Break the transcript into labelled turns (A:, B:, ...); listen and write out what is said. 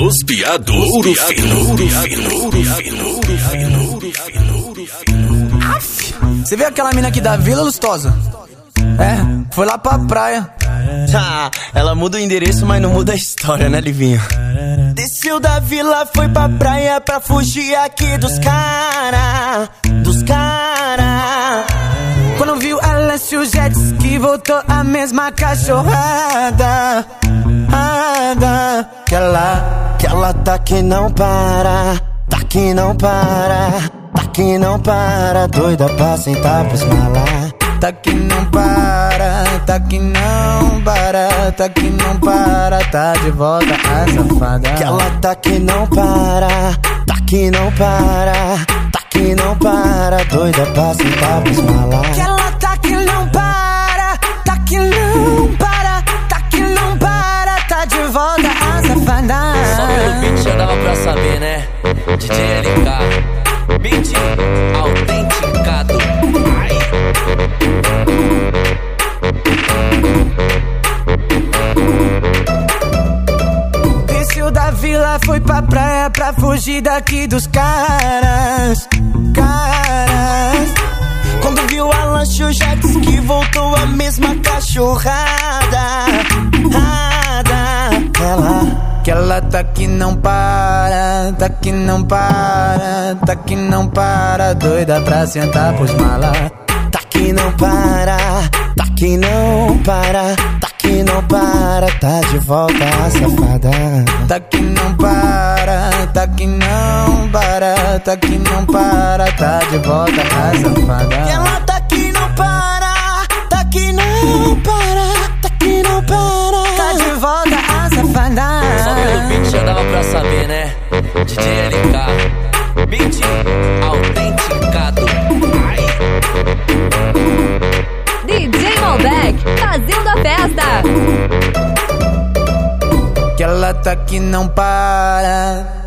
A: Os piados, ouro fino.
B: Você viu aquela mina aqui da Vila, Lustosa? É, foi lá pra praia.
C: Ela muda o endereço, mas não muda a história, né, Livinho? Desceu da vila, foi pra praia pra fugir aqui dos cara.
B: Quando viu ela, o jet ski voltou a mesma cachorrada.
C: Que ela tá que não para, doida pra sentar pros malar.
B: Tá que não para, tá de volta a safada.
C: Que ela tá que não para, doida pra sentar pros malar.
B: Que ela tá que não para, tá de volta a safada.
D: Só pelo beat já dava pra saber, né? DJ LK, beat autenticado.
B: Desceu da vila, foi pra praia pra fugir daqui dos caras.
C: Quando viu a lancha, o jet ski voltou a mesma cachorrada.
B: Que ela tá que não para, doida pra sentar pros malar.
C: Tá que não para, tá de volta a safada.
B: Tá que não para, tá de volta a safada.
C: E ela tá que não para,
B: tá de volta a safada.
D: Só pelo beat já dava pra saber, né? DJ LK, beat autenticado.
E: DJ Malbec, fazendo a festa.
B: Que ela tá que não para.